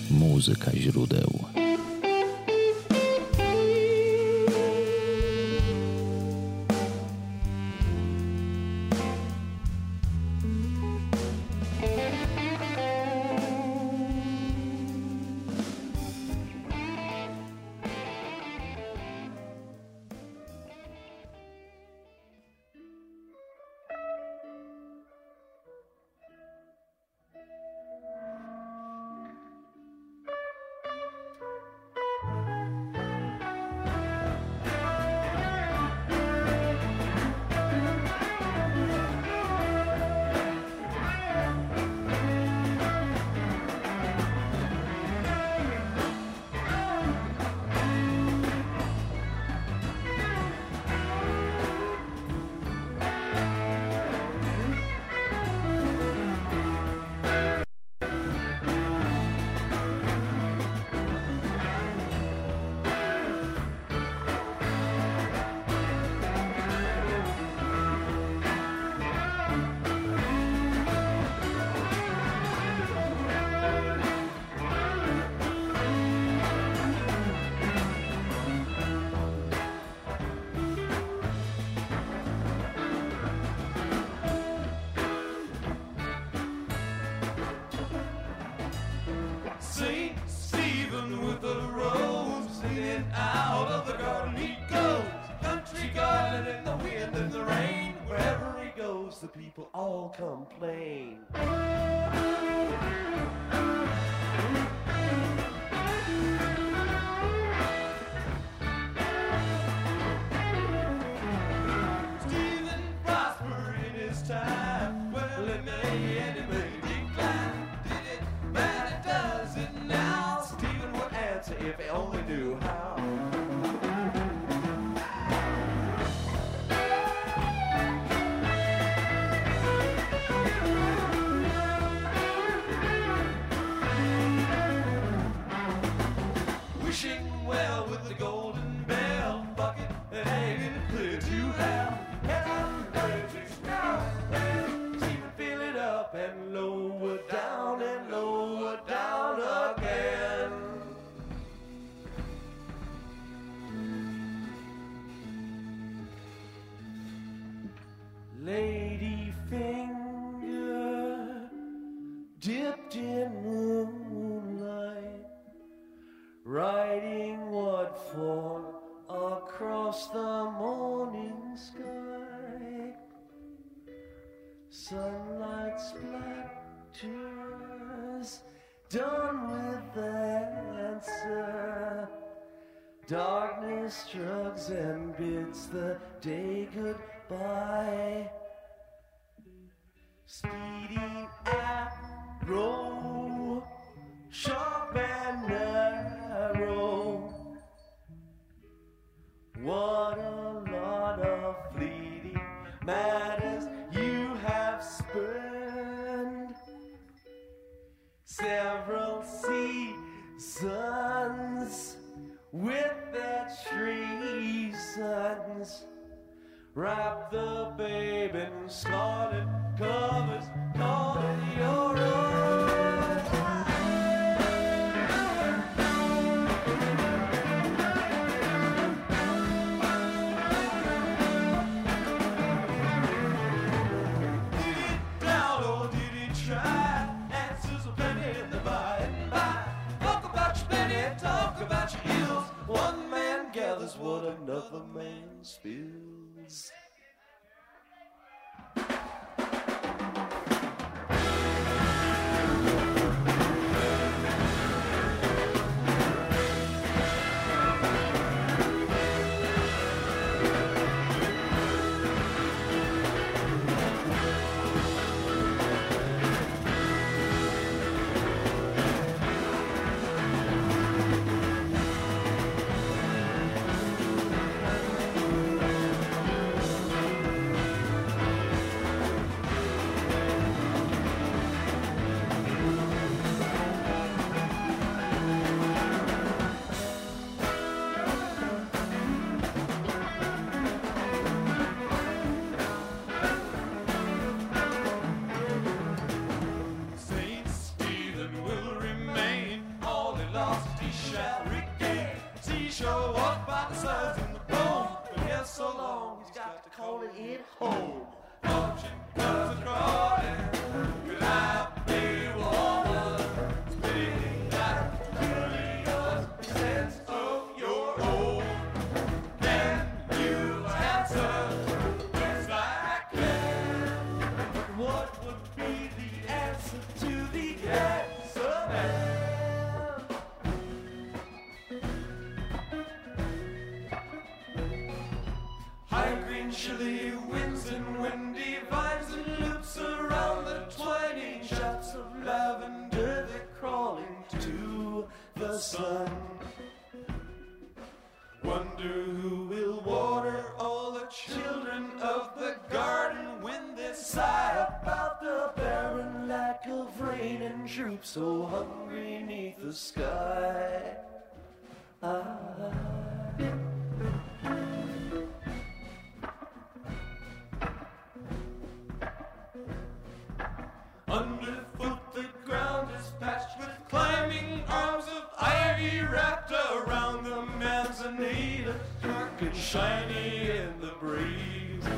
Muzyka źródeł. The people all complain. Stephen prospered in his time. Well, it may and it may decline. Did it, man, it does it now. Stephen would answer if he only knew how. Wishing well with the golden bell bucket and hanging clear to hell. And I'm ready to now and see me fill it up and lower down again. Lady finger dipped in moonlight, writing what for across the morning sky. Sunlight splatters, done with the answer. Darkness shrugs and bids the day goodbye. Speeding arrow, sharp and narrow. What a lot of fleeting matters you have spurned. Several seasons with their treasons. Wrap the babe in scarlet covers, call it your own. One man gathers what another man spills. calling it home. Fortune comes a-crawling, could I be woman? Spitting out truly yours, sense of your own. Can you answer? Yes, I can. But what would be the answer to the answer man? High green chilly winds and windy vines and loops around the twining shots of lavender that crawling to the sun. Wonder who will water all the children of the garden when they sigh about the barren lack of rain and droop so hungry neath the sky. Underfoot the ground is patched with climbing arms of ivy wrapped around the manzanita, dark and shiny in the breeze.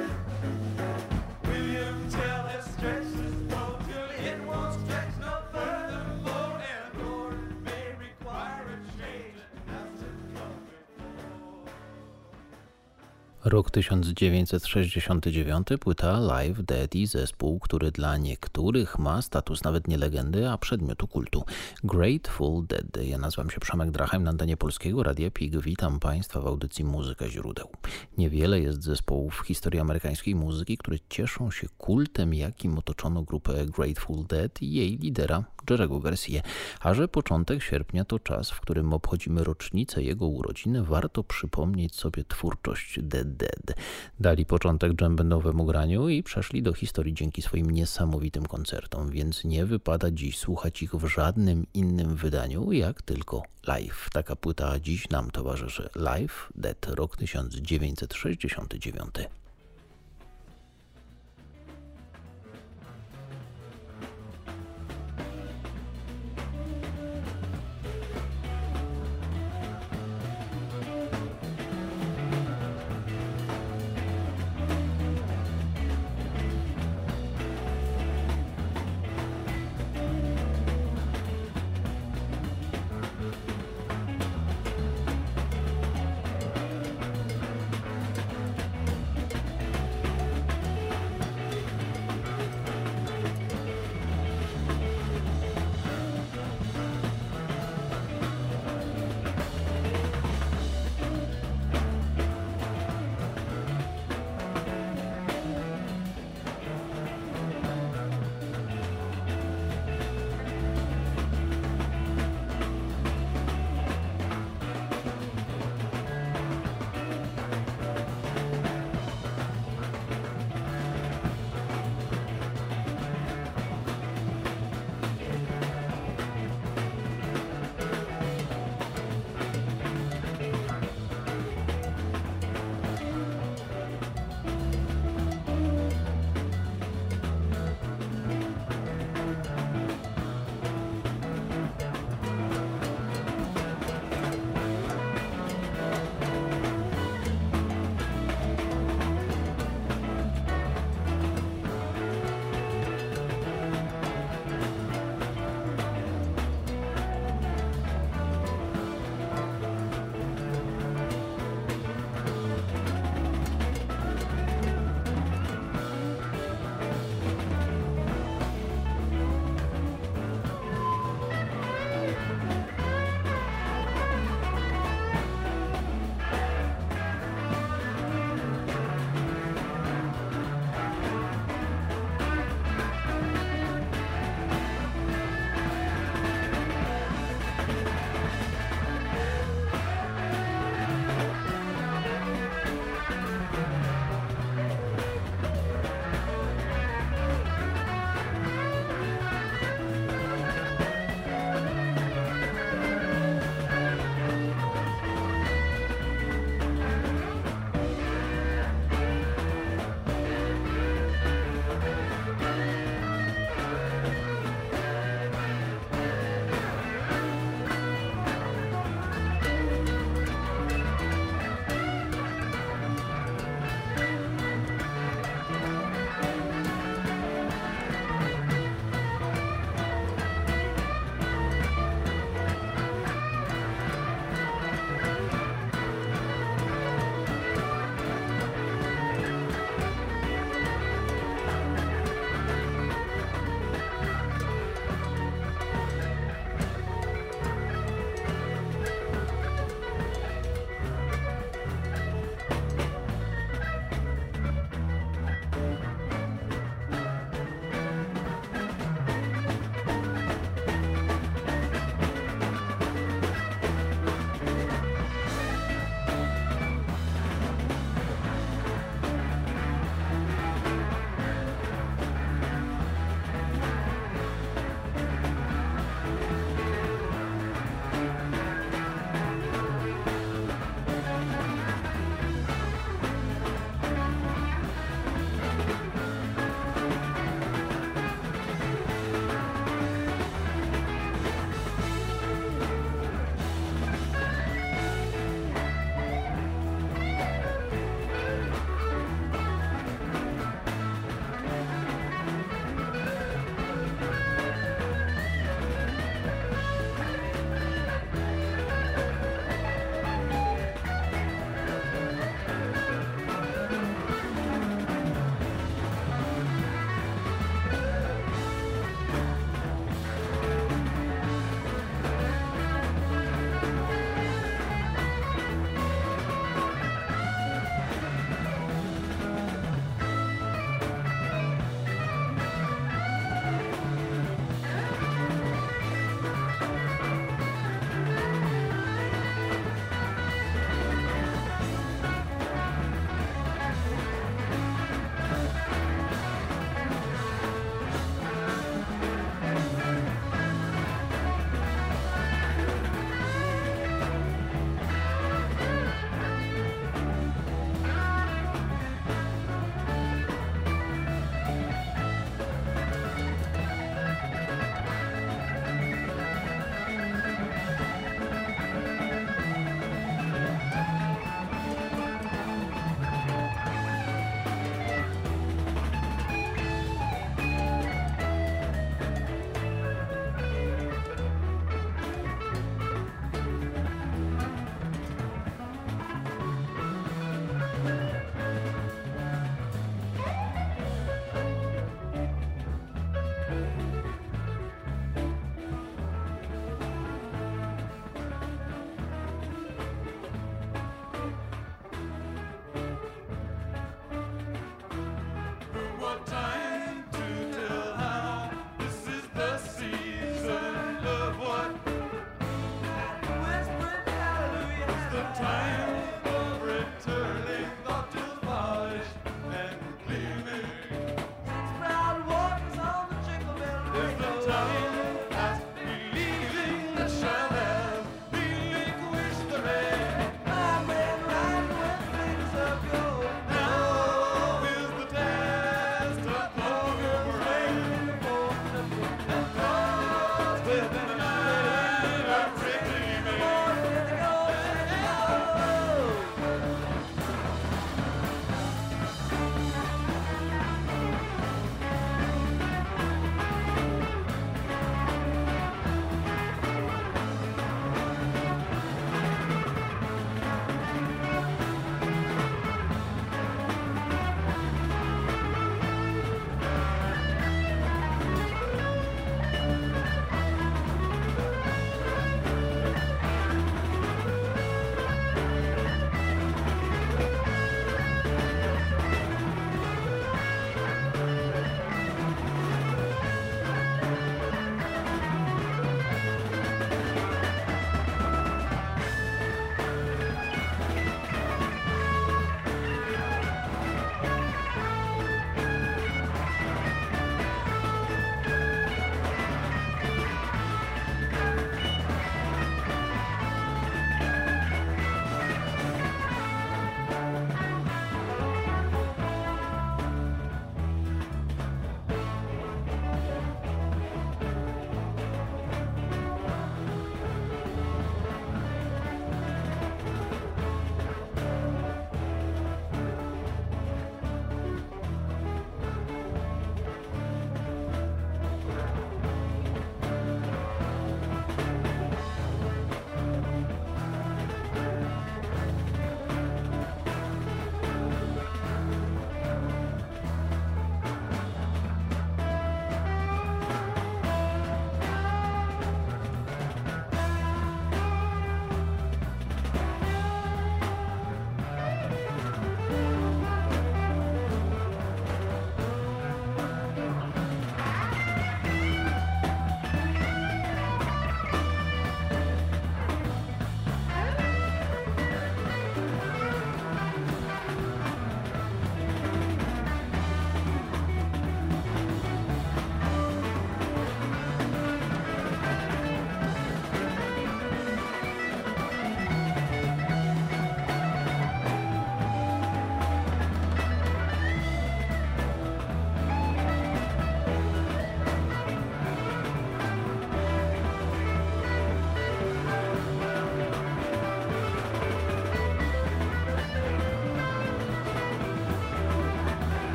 William Tell has stretched his boat till it won't stretch no further more, and Lord may require a change and has to come before. Rok 1969, płyta Live Dead i zespół, który dla niektórych ma status nawet nie legendy, a przedmiotu kultu. Grateful Dead. Ja nazywam się Przemek Drachem, na antenie Polskiego Radia PIG. Witam Państwa w audycji Muzyka Źródeł. Niewiele jest zespołów w historii amerykańskiej muzyki, które cieszą się kultem, jakim otoczono grupę Grateful Dead i jej lidera Jerry'ego Garcia. A że początek sierpnia to czas, w którym obchodzimy rocznicę jego urodzin, warto przypomnieć sobie twórczość The Dead. Dali początek dżembendowemu graniu i przeszli do historii dzięki swoim niesamowitym koncertom, więc nie wypada dziś słuchać ich w żadnym innym wydaniu, jak tylko live. Taka płyta dziś nam towarzyszy. Live Dead, rok 1969.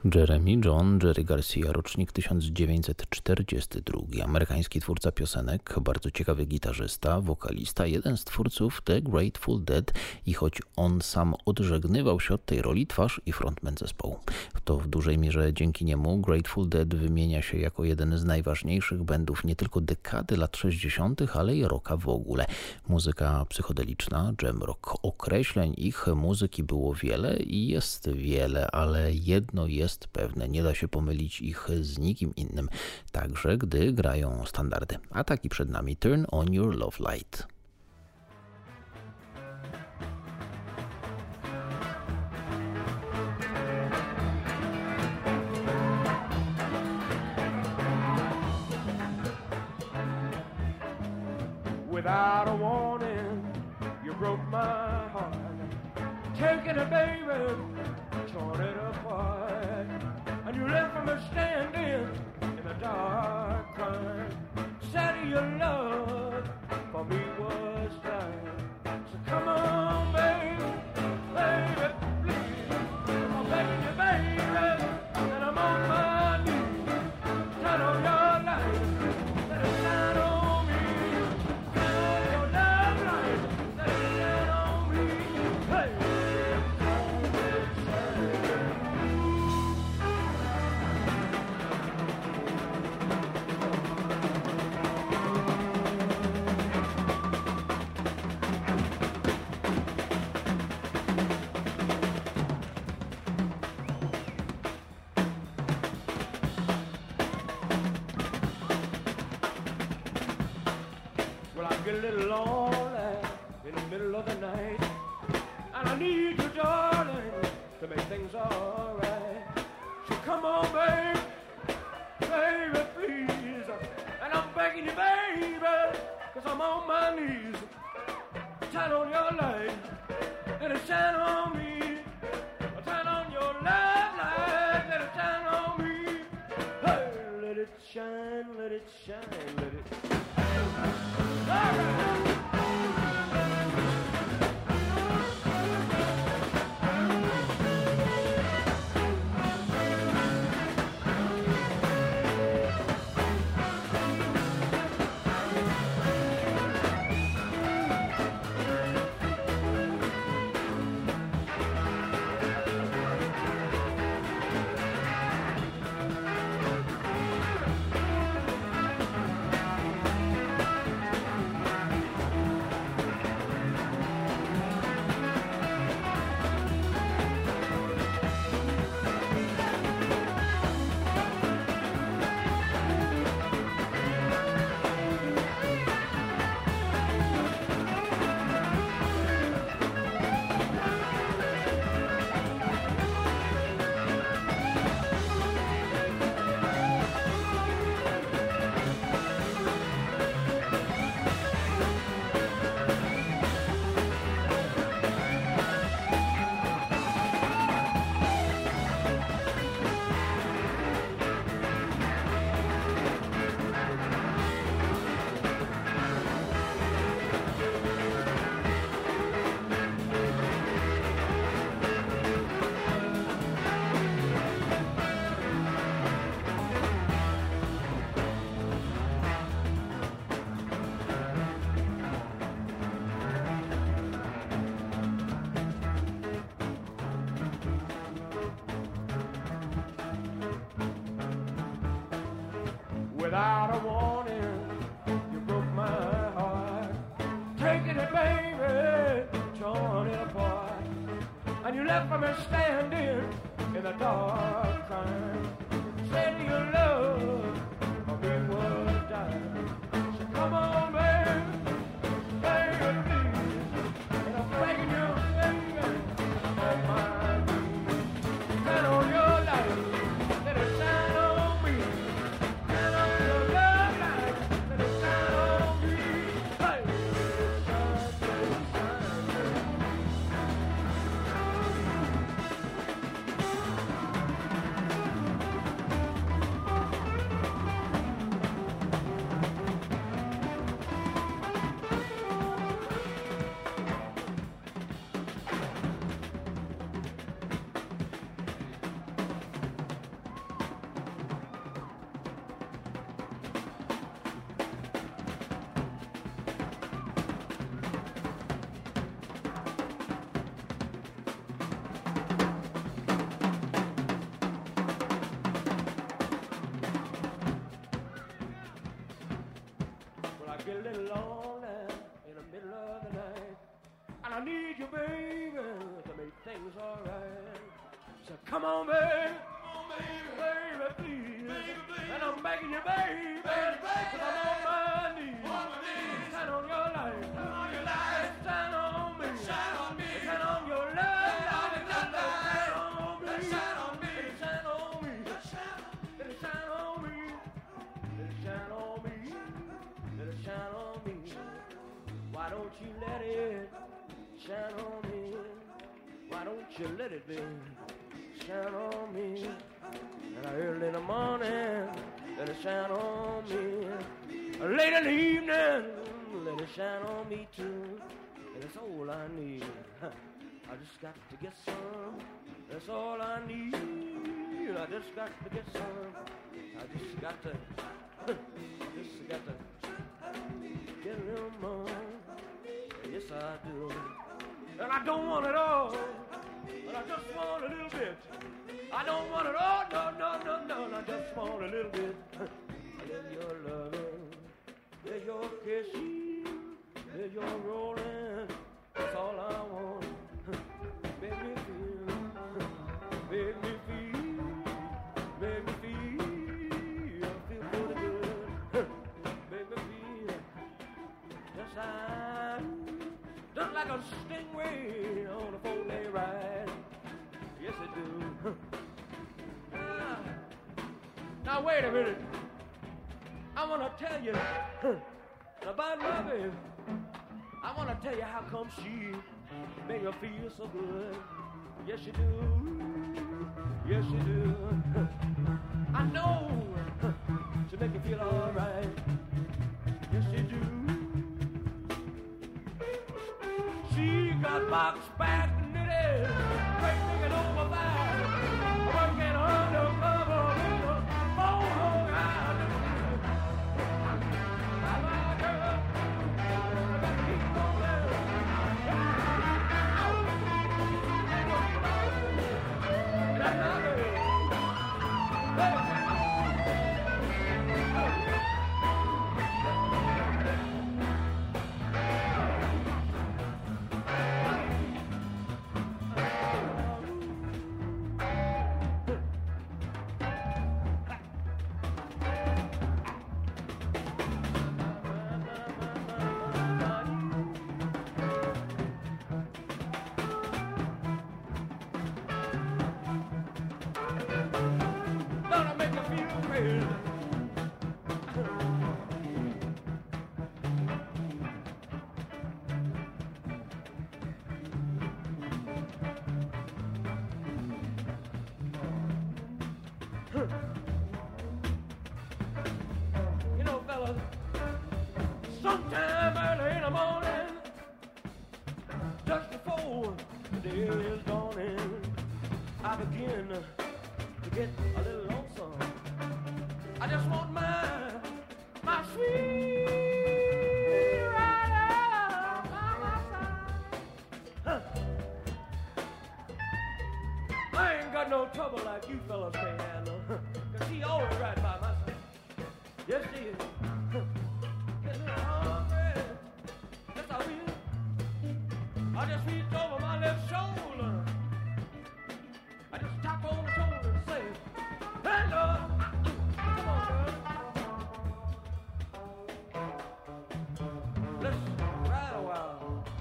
Jeremy John Jerry Garcia, rocznik 1942, amerykański twórca piosenek, bardzo ciekawy gitarzysta, wokalista, jeden z twórców The Grateful Dead i choć on sam odżegnywał się od tej roli, twarz i frontman zespołu. To w dużej mierze dzięki niemu Grateful Dead wymienia się jako jeden z najważniejszych bandów nie tylko dekady lat 60., ale i rocka w ogóle. Muzyka psychodeliczna, jam rock. Określeń ich muzyki było wiele i jest wiele, ale jedno jest pewne, nie da się pomylić ich z nikim innym, także gdy grają standardy. A taki przed nami Turn on Your Love Light. Without a warning, you broke my heart. Taking it, baby, torn it apart. And you left me standing in the dark, crying. Said your love for me was dying. So come on, baby, baby, please. I'm begging you, baby, and I'm on my knees. Turn on your light, let it shine on me. Turn on your love light, let it shine on me. Hey. Get a little lonely in the middle of the night, and I need you, darling, to make things alright. So come on, baby, baby, please. And I'm begging you, baby, 'cause I'm on my knees. Turn on your light, let it shine on me. Turn on your love light, let it shine on me. Hey, let it shine, let it shine, let it shine. All right. Without a warning, you broke my heart. Taking it, baby, torn it apart. And you left me standing in the dark, crying. Said your love for me was dying. So come on, baby, baby, please. And I'm begging you, baby, on my knees. Turn on your light, let it shine on me. Turn on your love light, let it shine on me. Hey, shine, shine, shine. get a little lonely in the middle of the night, and I need you, baby, to make things alright. So come on, baby, baby, please, and I'm begging you, baby, 'cause I'm on my knees. Shine on your light, shine on me, shine on your love, shine on me, shine on me, shine on me, let it shine on me, let it shine on me, let it shine on me. Why don't you let it shine on me? Why don't you let it be? Shine on me, and early in the morning, let it shine on me. Late in the evening, let it shine on me too. And that's all I need. I just got to get some. That's all I need. I just got to get some. I just got to get a little more. Yes, I do. And I don't want it all, but I just want a little bit. I don't want it all, no, I just want a little bit. Let your loving, let your kissing, let your rolling. That's all I want. Make me feel, make me feel, make me feel pretty good. Make me feel, yes just like a stingray on a 4-day ride. Yes, it do. Now wait a minute. I want to tell you about my baby. I want to tell you how come she make her feel so good. Yes, you do. Yes, you do. I know she make you feel all right. Yes, you do. She got box back knitted, great big over there, working undercover with a phone out. You know, fellas, sometime early in the morning, just before the day is dawning, I begin to get a little lonesome. I just want my sweet rider by my side. I ain't got no trouble like you fellas can handle, 'cause she always right by my side. Yes, she is. Getting hungry. Yes, I will. I just reach over my left shoulder. I just tap on the shoulder and say, hello. Come on, girl. Let's ride a while.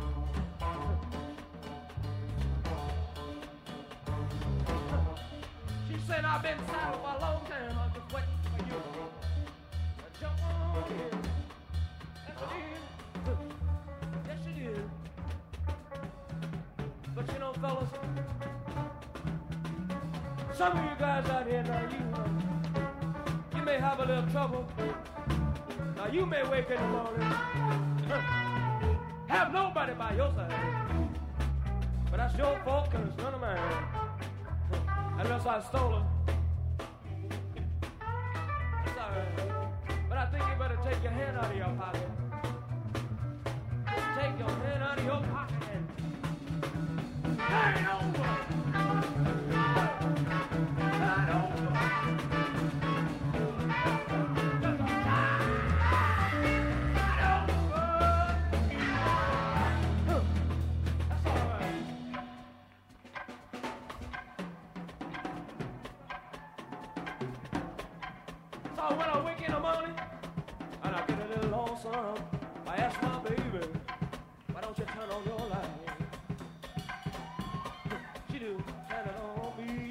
She said, I've been saddled for a long time. I'm just waiting for you. Jump on in. Yes, it is. Yes, it is. But you know, fellas, some of you guys out here now, you may have a little trouble. Now, you may wake in the morning, have nobody by your side. But that's your fault, 'cause it's none of mine. Unless I stole her. It's all right. But I think you better take your hand out of your pocket. Just take your hand out of your pocket and turn over. Turn over. Just turn over. So when I wake in the morning and I get a little lonesome, I ask my baby, why don't you turn on your light? She do, turn it on me.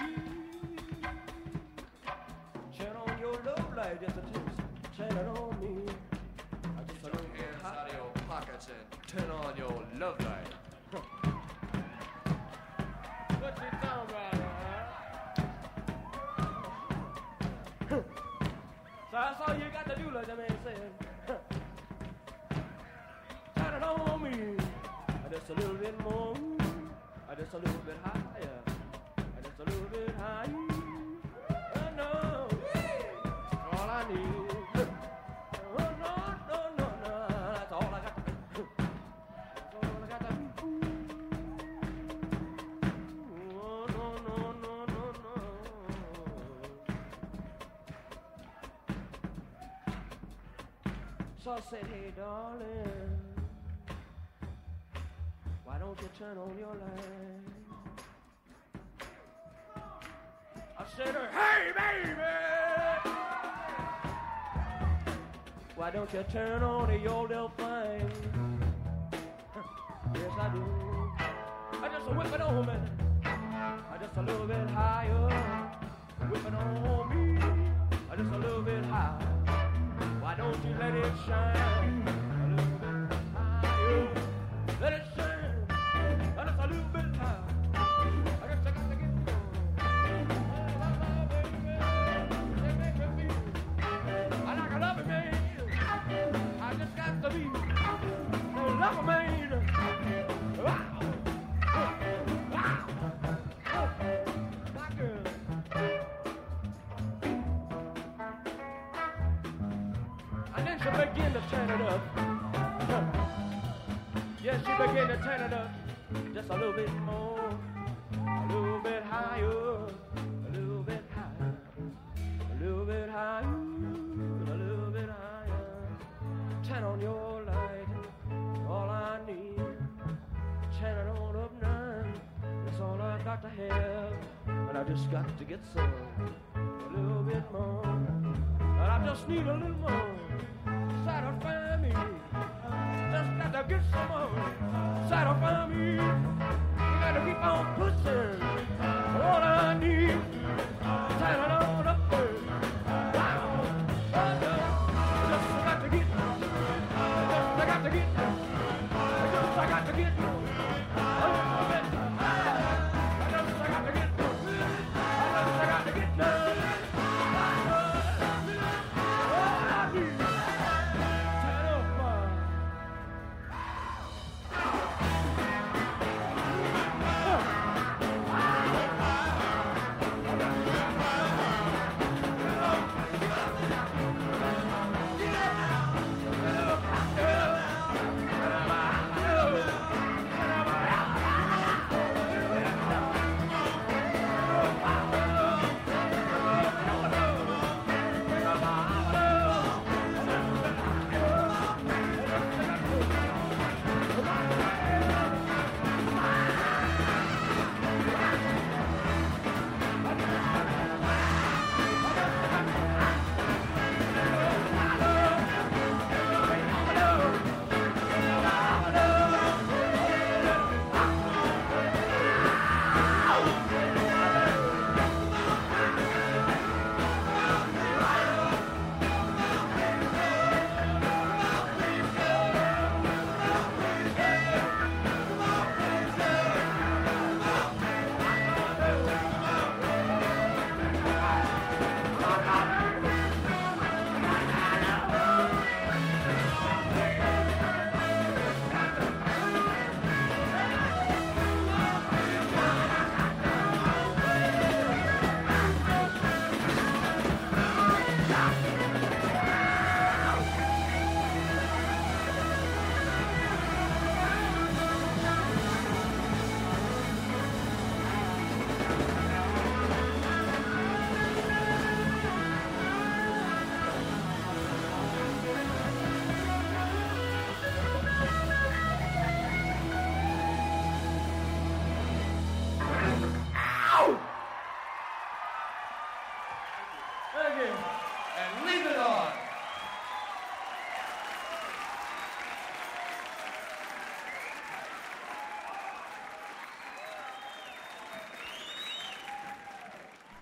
Turn on your love light, just a taste, turn it on me. I just a Get little your hands hot. out of your pockets and turn on your love light. What you talking about, huh? So that's all you got to do, like the man said. Turn it on me. Just a little bit more. Just a little bit higher. Just a little bit higher. Oh, no. That's all I need. Oh, no. That's all I got to do. That's all I got to do. Oh, no. So I said, hey, darling, why don't you turn on your light? I said, hey, baby, why don't you turn on your little thing? Yes, I do. I just whip it on me. I just a little bit higher. Whip it on me. I just a little bit higher. Why don't you let it shine a little bit higher? Let it shine just a little bit higher. I guess I got to get I like a lover man. I just got to be a lover man. Wow. My girl. And then she began to turn it up. Yes, she began to turn it up just a little bit more, a little bit higher, a little bit higher, a little bit higher, a little bit higher. Turn on your light, all I need. Turn it on up now, that's all I got to have. And I just got to get some, a little bit more. And I just need a little more. Satisfy me. Just got to get some more. Satisfy me. You gotta keep on pushing. All I need. Turn it on up there. Wow. Just got to get. Just I got to get. Just I got to get. A little bit. Just I got to get. Just I got to get done.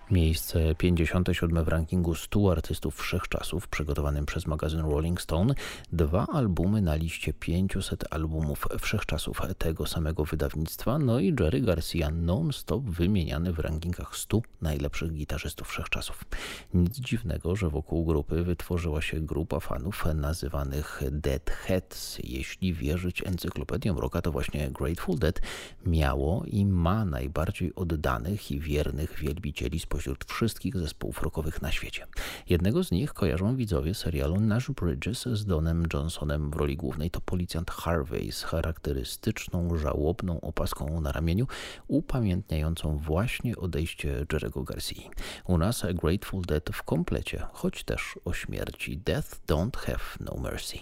Miejsce 57 w rankingu 100 artystów wszechczasów przygotowanym przez magazyn Rolling Stone, 2 albumy na liście 500 albumów wszechczasów tego samego wydawnictwa, no i Jerry Garcia non-stop wymieniany w rankingach 100 najlepszych gitarzystów wszechczasów. Nic dziwnego, że wokół grupy wytworzyła się grupa fanów nazywanych Deadheads. Jeśli wierzyć encyklopediom rocka, to właśnie Grateful Dead miało i ma najbardziej oddanych i wiernych wielbicieli spośród wszystkich zespołów rockowych na świecie. Jednego z nich kojarzą widzowie serialu Nash Bridges z Donem Johnsonem w roli głównej. To policjant Harvey z charakterystyczną, żałobną opaską na ramieniu, upamiętniającą właśnie odejście Jerry'ego Garcii. U nas Grateful Dead w komplecie, choć też o śmierci. Death Don't Have No Mercy.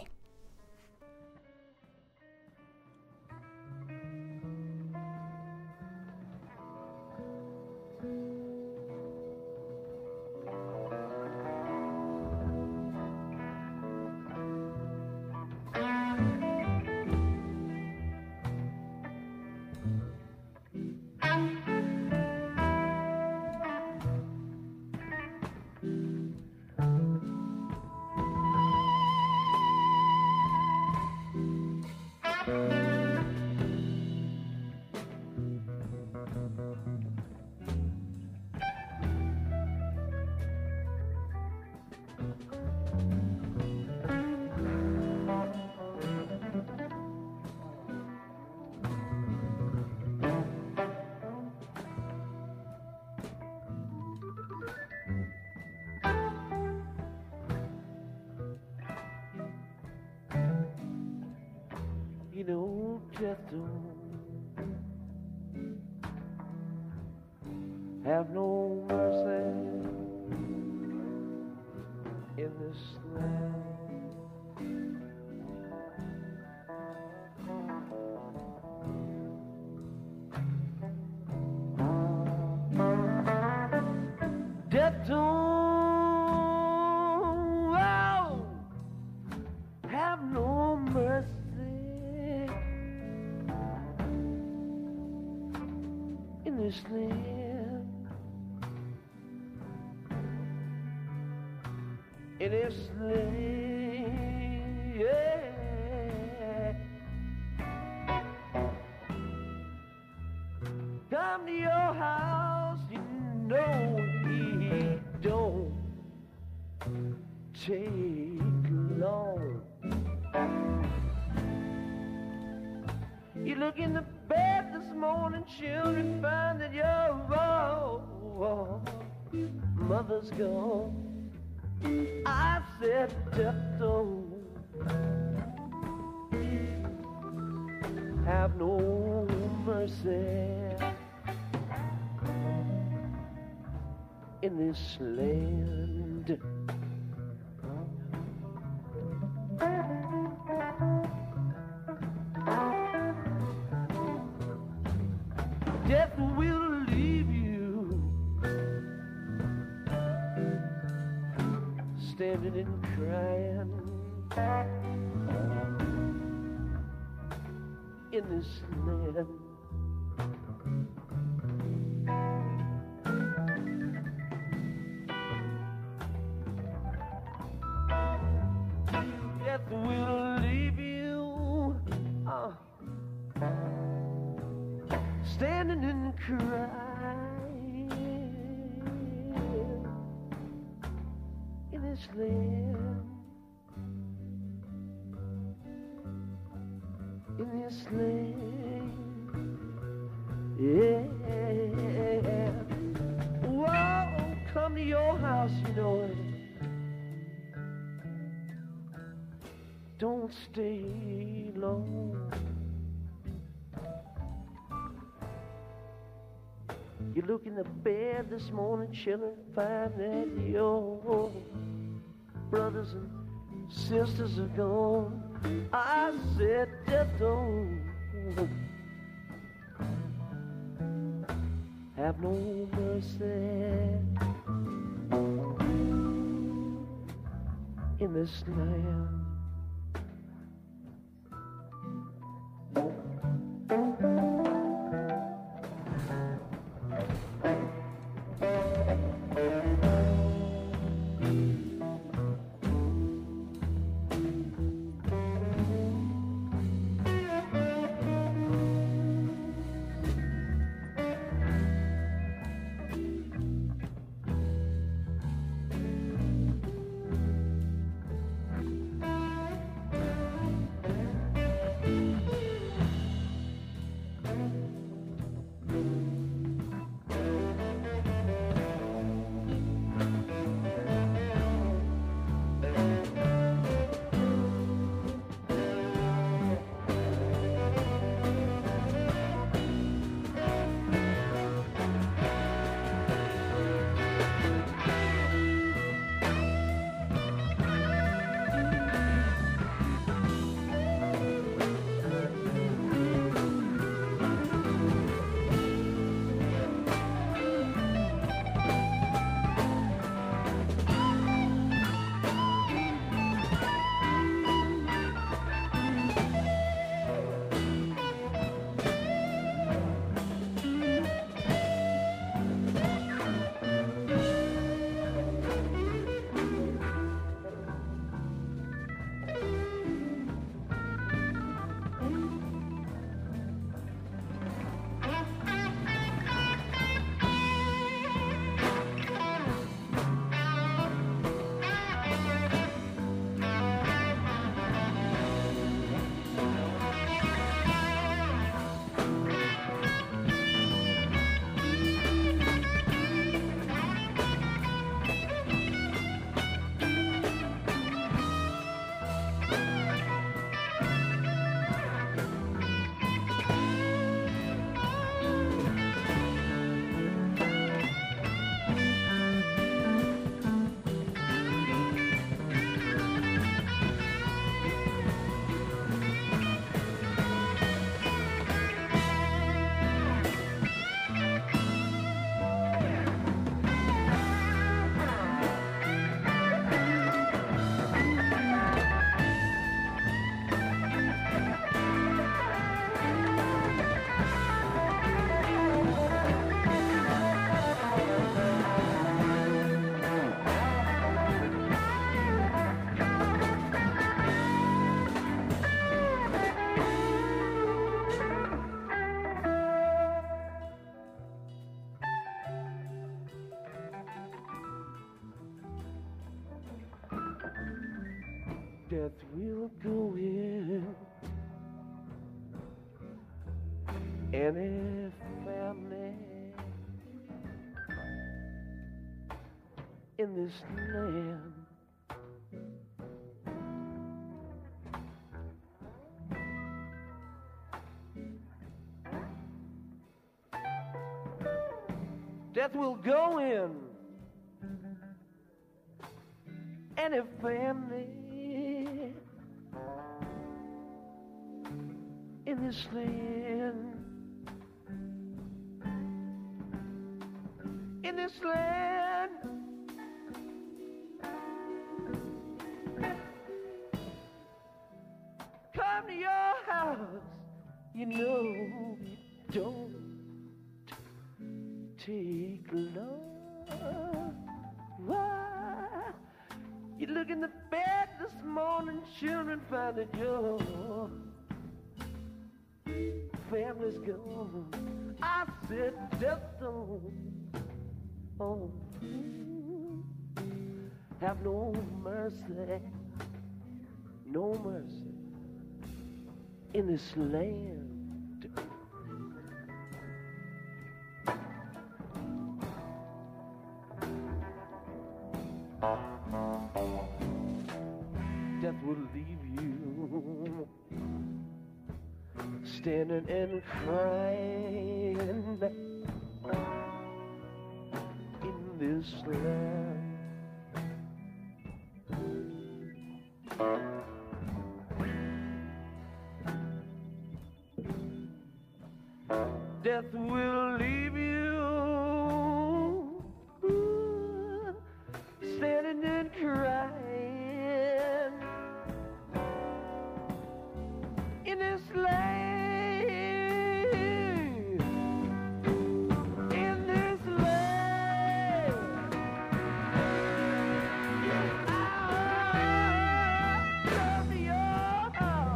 You know, death don't have no mercy in this land. Death don't have no mercy in this land, in this land, yeah. Come to your house, you know he don't take long. You look in the bed this morning, children, find that your mother's gone. I said, death don't have no mercy in this land. Death will leave you standing and crying in this land. Death will leave you standing and crying in this land, in this land, yeah. Whoa, come to your house, you know it. Don't stay long. You look in the bed this morning, children, find that your brothers and sisters are gone. I said, death don't have no mercy in this land. Death will go in any family in this land. Death will go in any family in this land. In this land. Come to your house, you know you don't take long. Why? You look in the bed this morning, children find that your family's gone. I said death don't have no mercy, no mercy in this land. Death will leave you standing and crying in this land. Death will leave you standing and crying in this land. In this land. Come to your house.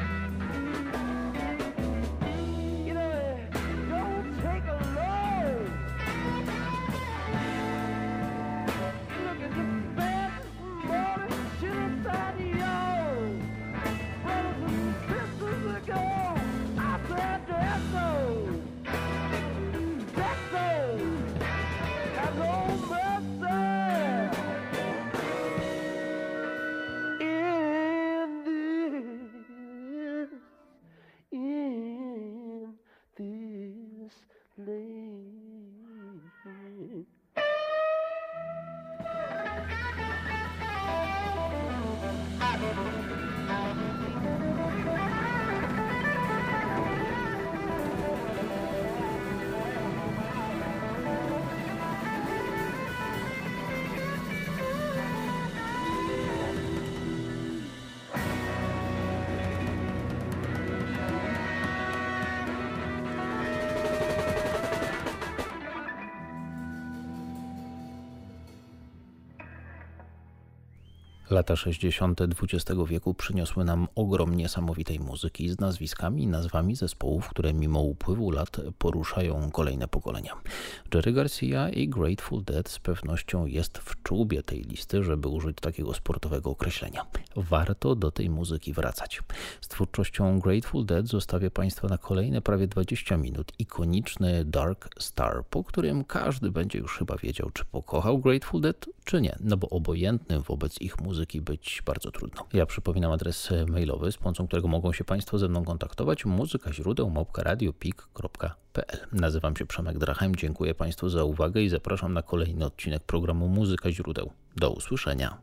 You know, don't take a load. Look at the bed morning, should've found yours. Brothers and sisters ago, I said that's old. That's old. Have no mercy. In this land. Lata 60. XX wieku przyniosły nam ogrom niesamowitej muzyki z nazwiskami i nazwami zespołów, które mimo upływu lat poruszają kolejne pokolenia. Jerry Garcia i Grateful Dead z pewnością jest w czubie tej listy, żeby użyć takiego sportowego określenia. Warto do tej muzyki wracać. Z twórczością Grateful Dead zostawię Państwa na kolejne prawie 20 minut ikoniczny Dark Star, po którym każdy będzie już chyba wiedział, czy pokochał Grateful Dead, czy nie, no bo obojętnym wobec ich muzyki być bardzo trudno. Ja przypominam adres mailowy, z pomocą którego mogą się Państwo ze mną kontaktować: muzykaźródeł@radiopik.pl. Nazywam się Przemek Drachem, dziękuję Państwu za uwagę i zapraszam na kolejny odcinek programu Muzyka Źródeł. Do usłyszenia.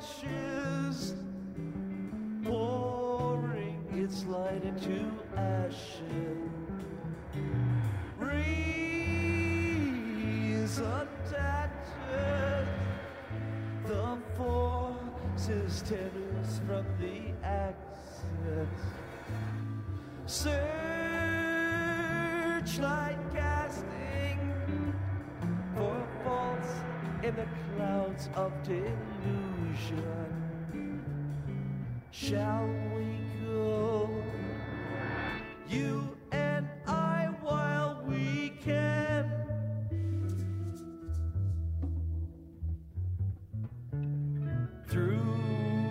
ashes, pouring its light into ashes. Reason tattered, the forces tears from the axis. Searchlight casting for faults in the clouds of delusion. Shall we go, you and I, while we can? Through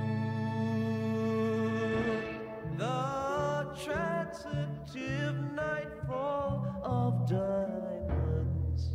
the transitive nightfall of diamonds.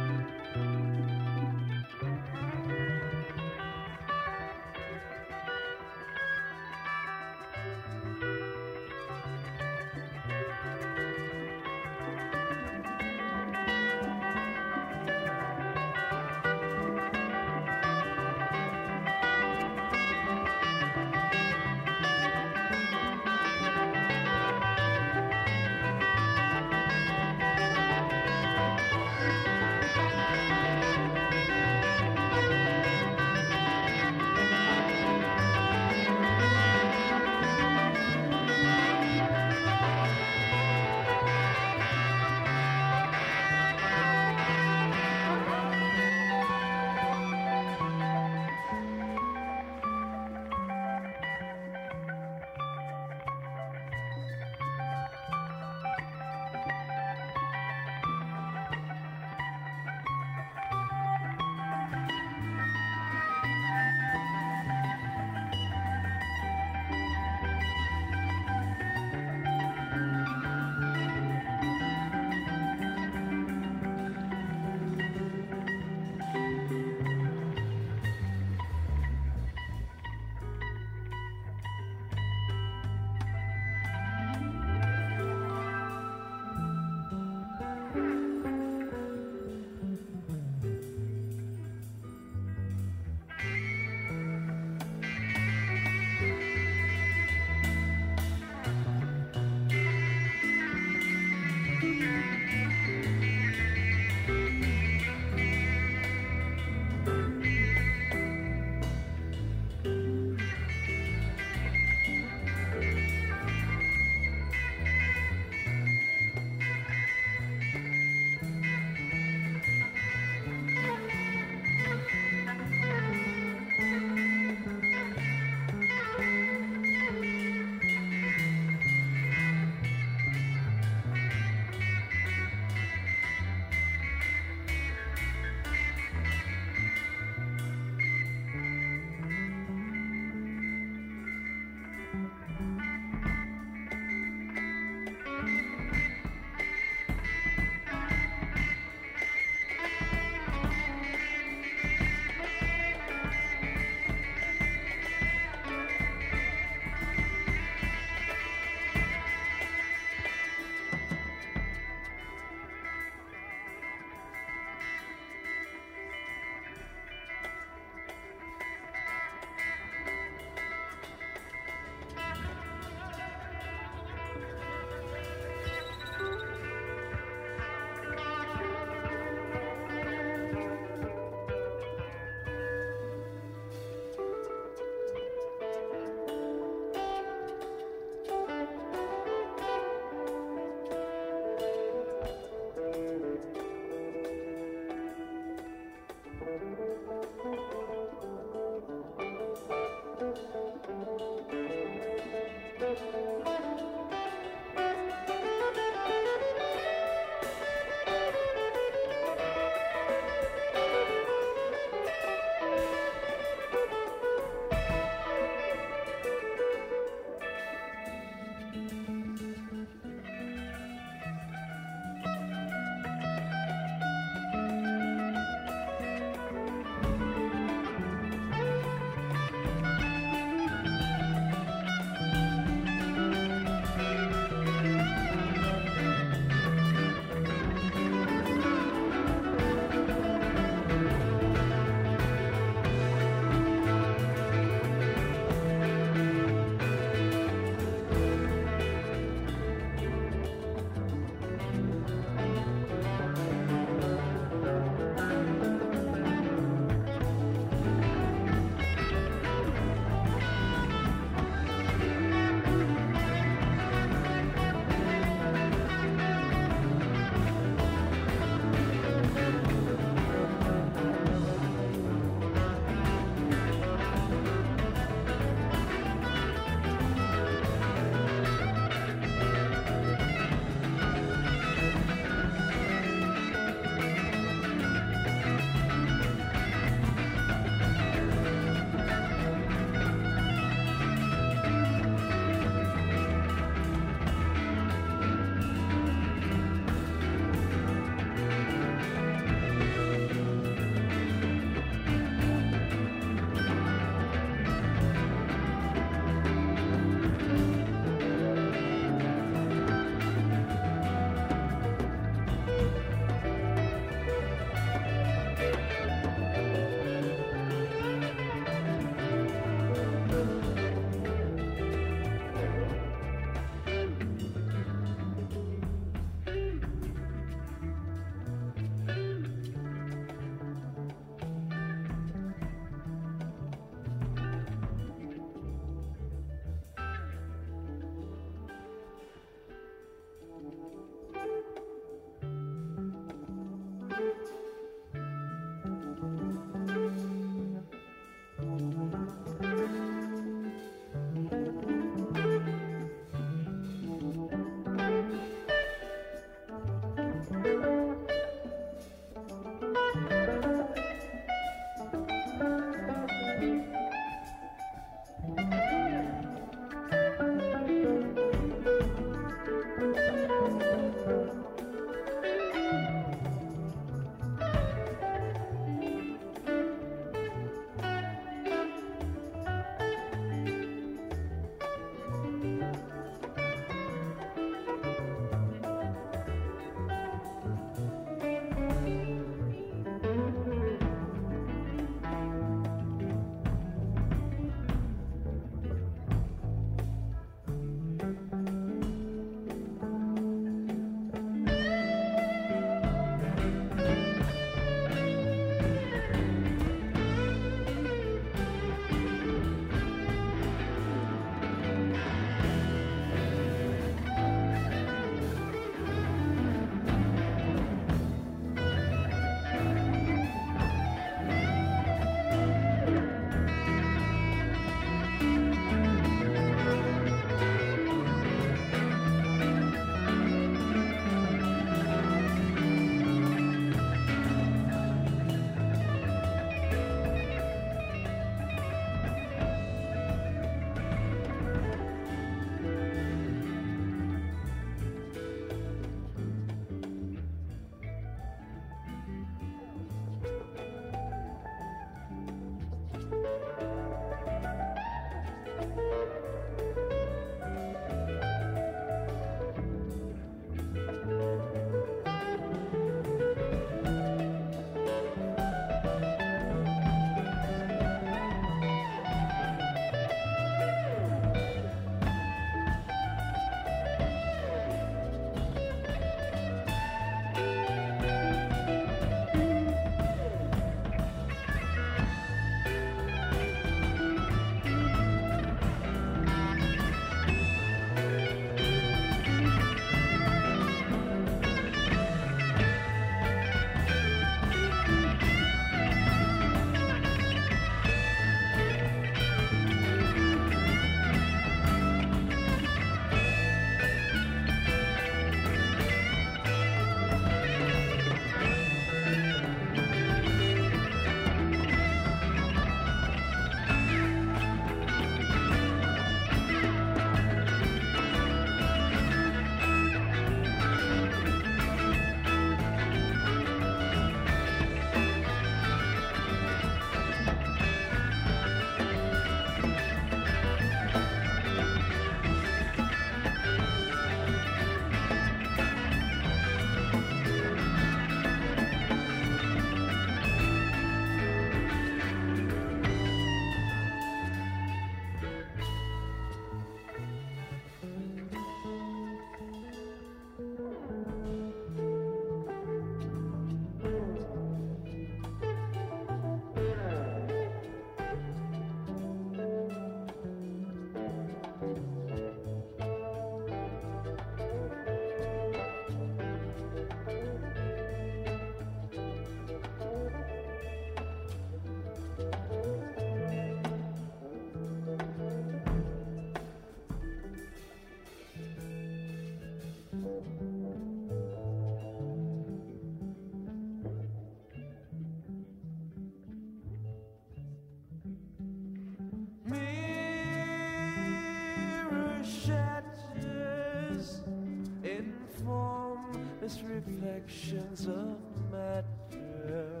reflections of matter,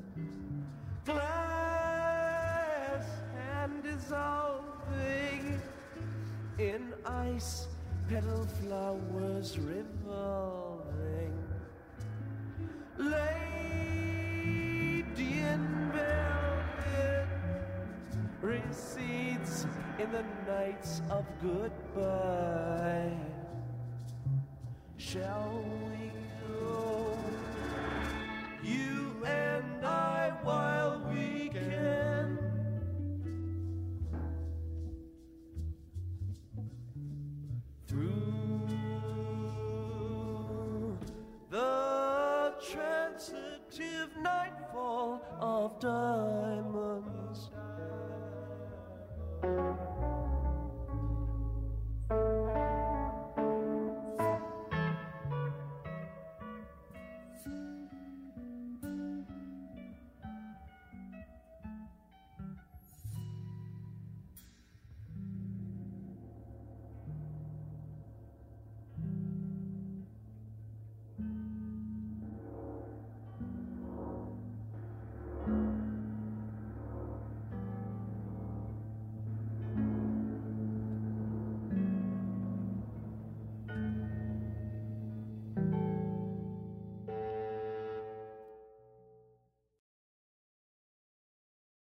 glass hand dissolving in ice, petal flowers revolving, lady in velvet recedes in the nights of goodbye. Shall we go, you and I, while we can? Through the transitive nightfall of diamond